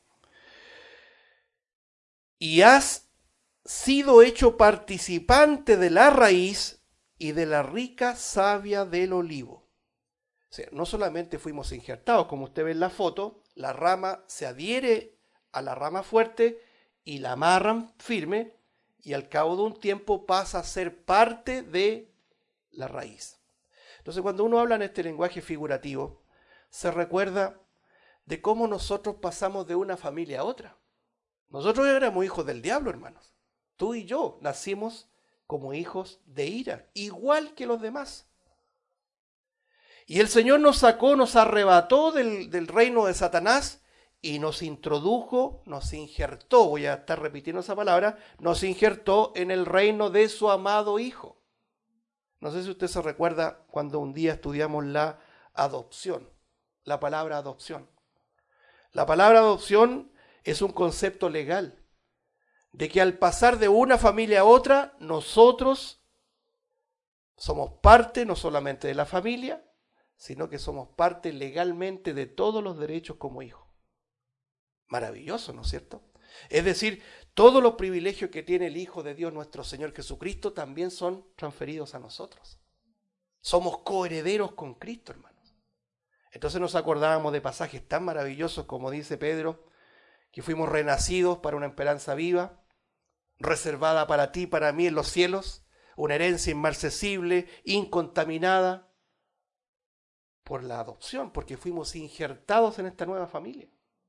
y has sido hecho participante de la raíz y de la rica savia del olivo. O sea, no solamente fuimos injertados, como usted ve en la foto, la rama se adhiere a la rama fuerte y la amarran firme, y al cabo de un tiempo pasa a ser parte de la raíz. Entonces, cuando uno habla en este lenguaje figurativo, se recuerda de cómo nosotros pasamos de una familia a otra. Nosotros éramos hijos del diablo, hermanos. Tú y yo nacimos como hijos de ira, igual que los demás. Y el Señor nos sacó, nos arrebató del, del reino de Satanás y nos introdujo, nos injertó, voy a estar repitiendo esa palabra, nos injertó en el reino de su amado Hijo. No sé si usted se recuerda cuando un día estudiamos la adopción, la palabra adopción. La palabra adopción es un concepto legal, de que al pasar de una familia a otra, nosotros somos parte no solamente de la familia, sino que somos parte legalmente de todos los derechos como hijos. Maravilloso, ¿no es cierto? Es decir, todos los privilegios que tiene el Hijo de Dios, nuestro Señor Jesucristo, también son transferidos a nosotros. Somos coherederos con Cristo, hermanos. Entonces nos acordábamos de pasajes tan maravillosos como dice Pedro, que fuimos renacidos para una esperanza viva, reservada para ti, para mí en los cielos, una herencia inmarcesible, incontaminada por la adopción, porque fuimos injertados en esta nueva familia.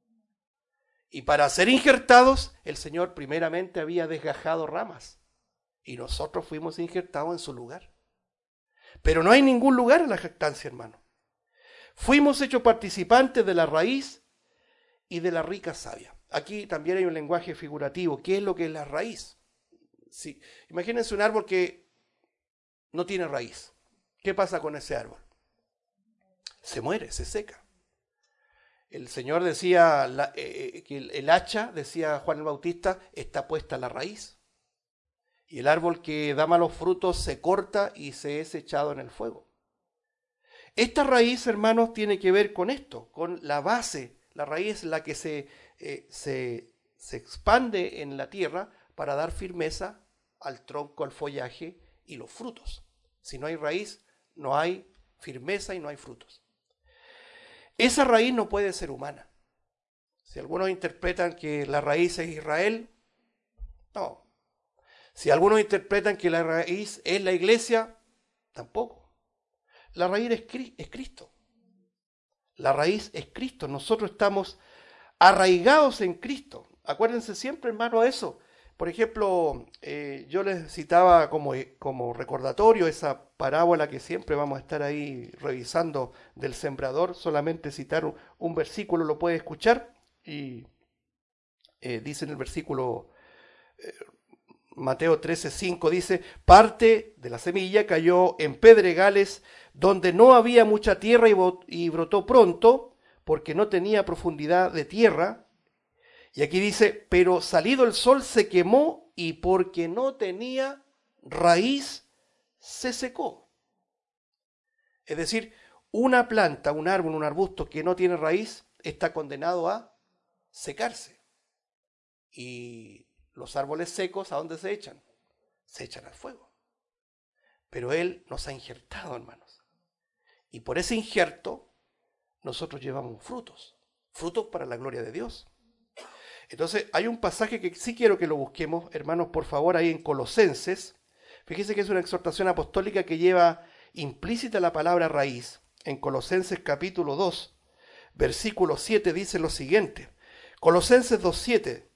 Y para ser injertados, el Señor primeramente había desgajado ramas, y nosotros fuimos injertados en su lugar. Pero no hay ningún lugar en la jactancia, hermano. Fuimos hechos participantes de la raíz y de la rica savia. Aquí también hay un lenguaje figurativo. ¿Qué es lo que es la raíz? Sí. Imagínense un árbol que no tiene raíz. ¿Qué pasa con ese árbol? Se muere, se seca. El Señor decía la, eh, que el, el hacha, decía Juan el Bautista, está puesta a la raíz. Y el árbol que da malos frutos se corta y se es echado en el fuego. Esta raíz, hermanos, tiene que ver con esto, con la base. La raíz es la que se, eh, se, se expande en la tierra para dar firmeza al tronco, al follaje y los frutos. Si no hay raíz, no hay firmeza y no hay frutos. Esa raíz no puede ser humana. Si algunos interpretan que la raíz es Israel, no. Si algunos interpretan que la raíz es la iglesia, tampoco. La raíz es Cristo. La raíz es Cristo. Nosotros estamos arraigados en Cristo. Acuérdense siempre, hermano, eso. Por ejemplo, eh, yo les citaba como, como recordatorio esa parábola que siempre vamos a estar ahí revisando del sembrador. Solamente citar un, un versículo lo puede escuchar. Y eh, dice en el versículo eh, Mateo trece, cinco, dice, parte de la semilla cayó en pedregales donde no había mucha tierra y brotó pronto, porque no tenía profundidad de tierra. Y aquí dice, pero salido el sol se quemó y porque no tenía raíz se secó. Es decir, una planta, un árbol, un arbusto que no tiene raíz está condenado a secarse. Y los árboles secos, ¿a dónde se echan? Se echan al fuego. Pero Él nos ha injertado, hermanos. Y por ese injerto, nosotros llevamos frutos. Frutos para la gloria de Dios. Entonces, hay un pasaje que sí quiero que lo busquemos, hermanos, por favor, ahí en Colosenses. Fíjense que es una exhortación apostólica que lleva implícita la palabra raíz. En Colosenses capítulo dos, versículo siete, dice lo siguiente. Colosenses dos, siete.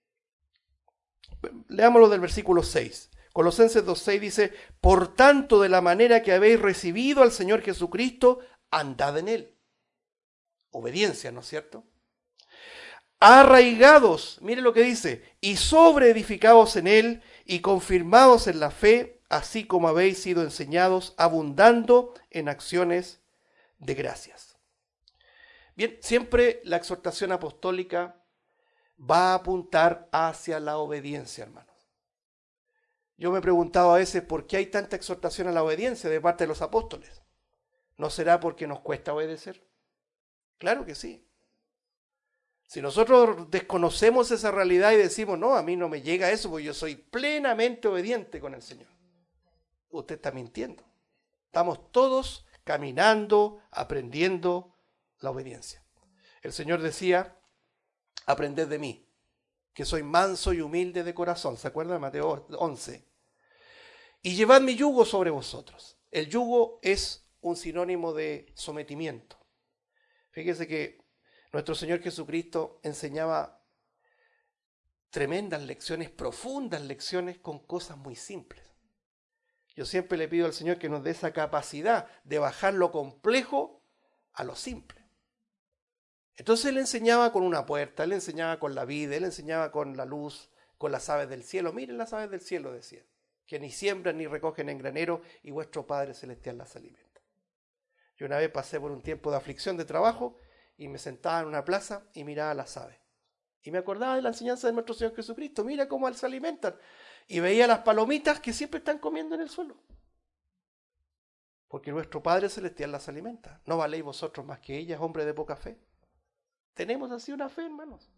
Leámoslo del versículo seis. Colosenses dos, seis dice, por tanto, de la manera que habéis recibido al Señor Jesucristo, andad en Él. Obediencia, ¿no es cierto? Arraigados, mire lo que dice, y sobreedificados en Él, y confirmados en la fe, así como habéis sido enseñados, abundando en acciones de gracias. Bien, siempre la exhortación apostólica va a apuntar hacia la obediencia, hermanos. Yo me he preguntado a veces por qué hay tanta exhortación a la obediencia de parte de los apóstoles. ¿No será porque nos cuesta obedecer? Claro que sí. Si nosotros desconocemos esa realidad y decimos, no, a mí no me llega eso porque yo soy plenamente obediente con el Señor, usted está mintiendo. Estamos todos caminando, aprendiendo la obediencia. El Señor decía, aprended de mí, que soy manso y humilde de corazón. ¿Se acuerdan de Mateo once? Y llevad mi yugo sobre vosotros. El yugo es un sinónimo de sometimiento. Fíjese que nuestro Señor Jesucristo enseñaba tremendas lecciones, profundas lecciones con cosas muy simples. Yo siempre le pido al Señor que nos dé esa capacidad de bajar lo complejo a lo simple. Entonces Él enseñaba con una puerta, Él enseñaba con la vida, Él enseñaba con la luz, con las aves del cielo. Miren las aves del cielo, decía, que ni siembran ni recogen en granero y vuestro Padre Celestial las alimenta. Yo una vez pasé por un tiempo de aflicción de trabajo y me sentaba en una plaza y miraba a las aves. Y me acordaba de la enseñanza de nuestro Señor Jesucristo. Mira cómo se alimentan. Y veía las palomitas que siempre están comiendo en el suelo. Porque nuestro Padre Celestial las alimenta. ¿No valéis vosotros más que ellas, hombre de poca fe? Tenemos así una fe, hermanos.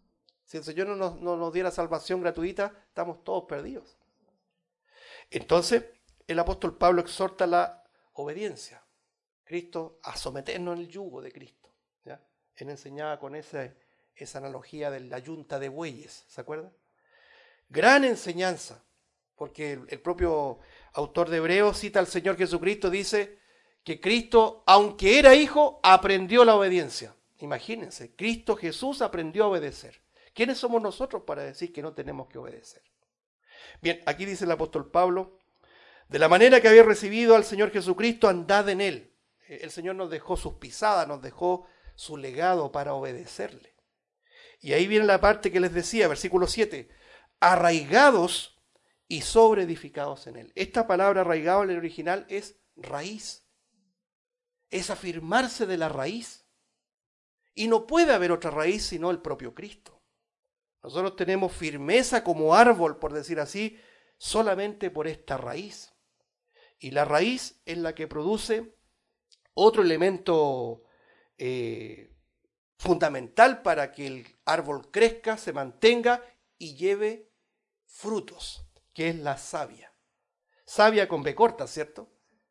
Si el Señor no nos, no nos diera salvación gratuita, estamos todos perdidos. Entonces, el apóstol Pablo exhorta la obediencia. Cristo, a someternos en el yugo de Cristo. ¿Ya? Él enseñaba con esa, esa analogía de la yunta de bueyes, ¿se acuerdan? Gran enseñanza, porque el, el propio autor de Hebreos cita al Señor Jesucristo, dice que Cristo, aunque era hijo, aprendió la obediencia. Imagínense, Cristo Jesús aprendió a obedecer. ¿Quiénes somos nosotros para decir que no tenemos que obedecer? Bien, aquí dice el apóstol Pablo, de la manera que había recibido al Señor Jesucristo, andad en él. El Señor nos dejó sus pisadas, nos dejó su legado para obedecerle. Y ahí viene la parte que les decía, versículo siete, arraigados y sobreedificados en él. Esta palabra arraigado en el original es raíz. Es afirmarse de la raíz. Y no puede haber otra raíz sino el propio Cristo. Nosotros tenemos firmeza como árbol, por decir así, solamente por esta raíz. Y la raíz es la que produce otro elemento eh, fundamental para que el árbol crezca, se mantenga y lleve frutos, que es la savia. Savia con B corta, ¿cierto?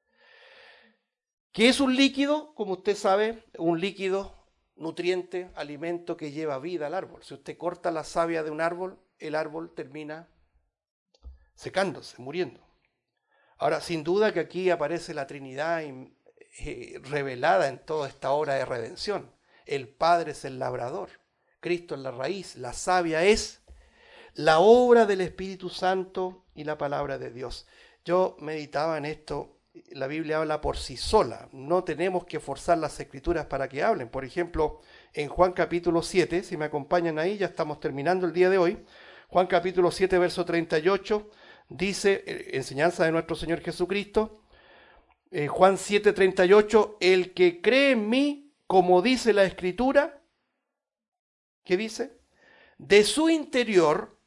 Que es un líquido, como usted sabe, un líquido nutriente, alimento que lleva vida al árbol. Si usted corta la savia de un árbol, el árbol termina secándose, muriendo. Ahora, sin duda que aquí aparece la Trinidad eh, revelada en toda esta obra de redención. El Padre es el labrador, Cristo es la raíz, la savia es la obra del Espíritu Santo y la palabra de Dios. Yo meditaba en esto. La Biblia habla por sí sola, no tenemos que forzar las escrituras para que hablen. Por ejemplo, en Juan capítulo siete, si me acompañan ahí, ya estamos terminando el día de hoy, Juan capítulo siete, verso treinta y ocho, dice, eh, enseñanza de nuestro Señor Jesucristo, eh, Juan siete, treinta y ocho, el que cree en mí, como dice la Escritura, ¿qué dice? De su interior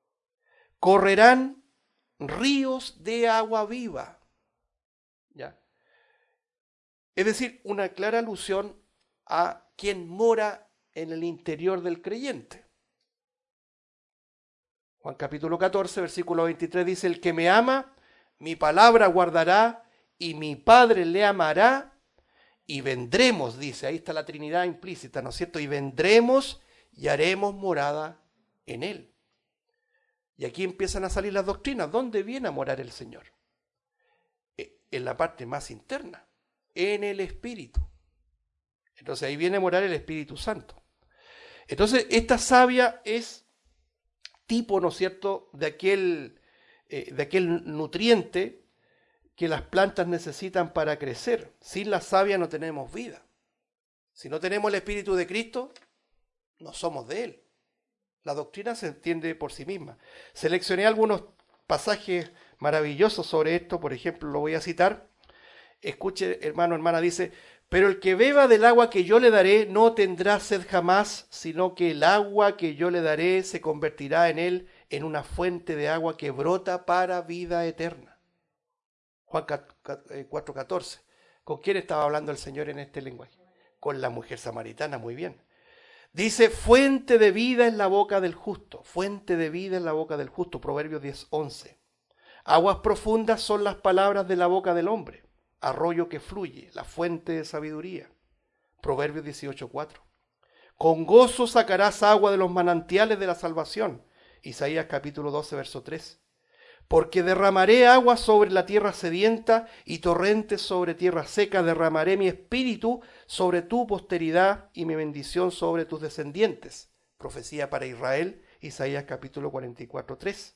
correrán ríos de agua viva. ¿Ya? Es decir, una clara alusión a quien mora en el interior del creyente. Juan capítulo catorce, versículo veintitrés dice, el que me ama, mi palabra guardará, y mi Padre le amará, y vendremos, dice, ahí está la Trinidad implícita, ¿no es cierto? Y vendremos y haremos morada en él. Y aquí empiezan a salir las doctrinas. ¿Dónde viene a morar el Señor? En la parte más interna, en el Espíritu. Entonces ahí viene a morar el Espíritu Santo. Entonces esta savia es tipo, ¿no es cierto?, de aquel, eh, de aquel nutriente que las plantas necesitan para crecer. Sin la savia no tenemos vida. Si no tenemos el Espíritu de Cristo, no somos de Él. La doctrina se entiende por sí misma. Seleccioné algunos pasajes maravillosos sobre esto, por ejemplo, lo voy a citar. Escuche, hermano, hermana, dice, pero el que beba del agua que yo le daré no tendrá sed jamás, sino que el agua que yo le daré se convertirá en él en una fuente de agua que brota para vida eterna. Juan cuatro catorce. ¿Con quién estaba hablando el Señor en este lenguaje? Con la mujer samaritana, muy bien. Dice, fuente de vida en la boca del justo, fuente de vida en la boca del justo, Proverbios diez, once. Aguas profundas son las palabras de la boca del hombre, arroyo que fluye, la fuente de sabiduría. Proverbios dieciocho, cuatro. Con gozo sacarás agua de los manantiales de la salvación. Isaías capítulo doce, verso tres. Porque derramaré agua sobre la tierra sedienta y torrentes sobre tierra seca. Derramaré mi espíritu sobre tu posteridad y mi bendición sobre tus descendientes. Profecía para Israel, Isaías capítulo cuarenta y cuatro, tres.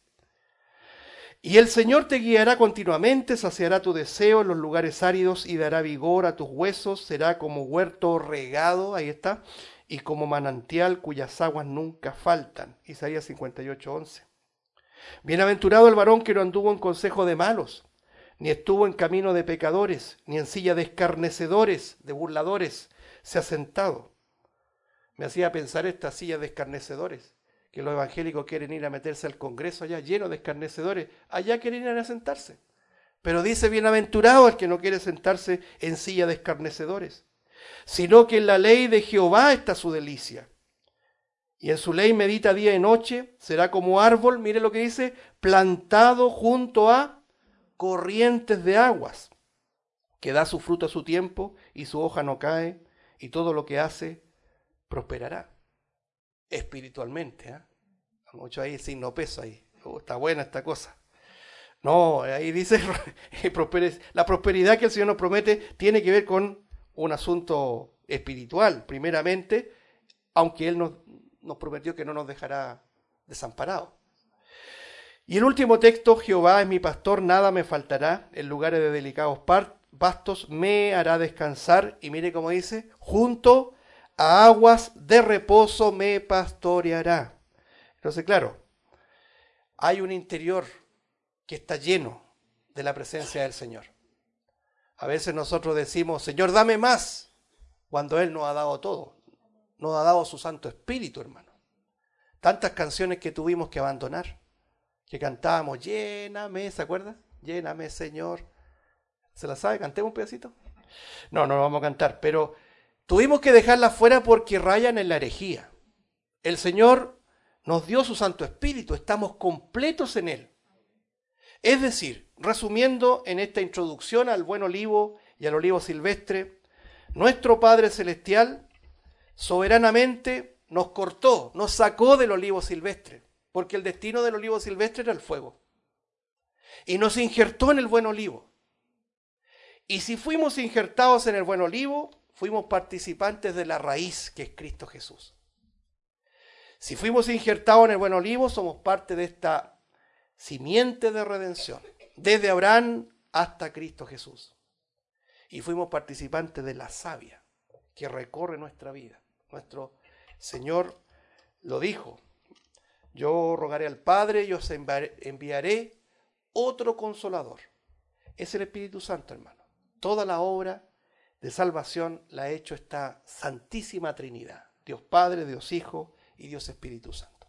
Y el Señor te guiará continuamente, saciará tu deseo en los lugares áridos y dará vigor a tus huesos. Será como huerto regado, ahí está, y como manantial cuyas aguas nunca faltan. Isaías cincuenta y ocho, once. Bienaventurado el varón que no anduvo en consejo de malos, ni estuvo en camino de pecadores, ni en silla de escarnecedores, de burladores, se ha sentado. Me hacía pensar esta silla de escarnecedores, que los evangélicos quieren ir a meterse al Congreso allá lleno de escarnecedores, allá quieren ir a sentarse. Pero dice, bienaventurado el que no quiere sentarse en silla de escarnecedores, sino que en la ley de Jehová está su delicia, Y en su ley medita día y noche, será como árbol, mire lo que dice, plantado junto a corrientes de aguas, que da su fruto a su tiempo y su hoja no cae, y todo lo que hace prosperará. Espiritualmente, ¿eh? Mucho ahí signo peso ahí. Oh, está buena esta cosa. No, ahí dice, la prosperidad que el Señor nos promete tiene que ver con un asunto espiritual, primeramente, aunque Él nos, nos prometió que no nos dejará desamparados. Y el último texto, Jehová es mi pastor, nada me faltará, en lugares de delicados pastos me hará descansar, y mire cómo dice, junto a aguas de reposo me pastoreará. Entonces, claro, hay un interior que está lleno de la presencia del Señor. A veces nosotros decimos, Señor, dame más, cuando Él nos ha dado todo. Nos ha dado su Santo Espíritu, hermano. Tantas canciones que tuvimos que abandonar, que cantábamos, lléname, ¿se acuerdan? Lléname, Señor. ¿Se la sabe? ¿Cantemos un pedacito? No, no lo vamos a cantar, pero tuvimos que dejarlas fuera porque rayan en la herejía. El Señor nos dio su Santo Espíritu, estamos completos en Él. Es decir, resumiendo en esta introducción al buen olivo y al olivo silvestre, nuestro Padre Celestial soberanamente nos cortó, nos sacó del olivo silvestre, porque el destino del olivo silvestre era el fuego. Y nos injertó en el buen olivo. Y si fuimos injertados en el buen olivo, fuimos participantes de la raíz que es Cristo Jesús. Si fuimos injertados en el buen olivo, somos parte de esta simiente de redención, desde Abraham hasta Cristo Jesús. Y fuimos participantes de la savia que recorre nuestra vida. Nuestro Señor lo dijo, yo rogaré al Padre y os enviaré otro consolador. Es el Espíritu Santo, hermano. Toda la obra de salvación la ha hecho esta Santísima Trinidad, Dios Padre, Dios Hijo y Dios Espíritu Santo.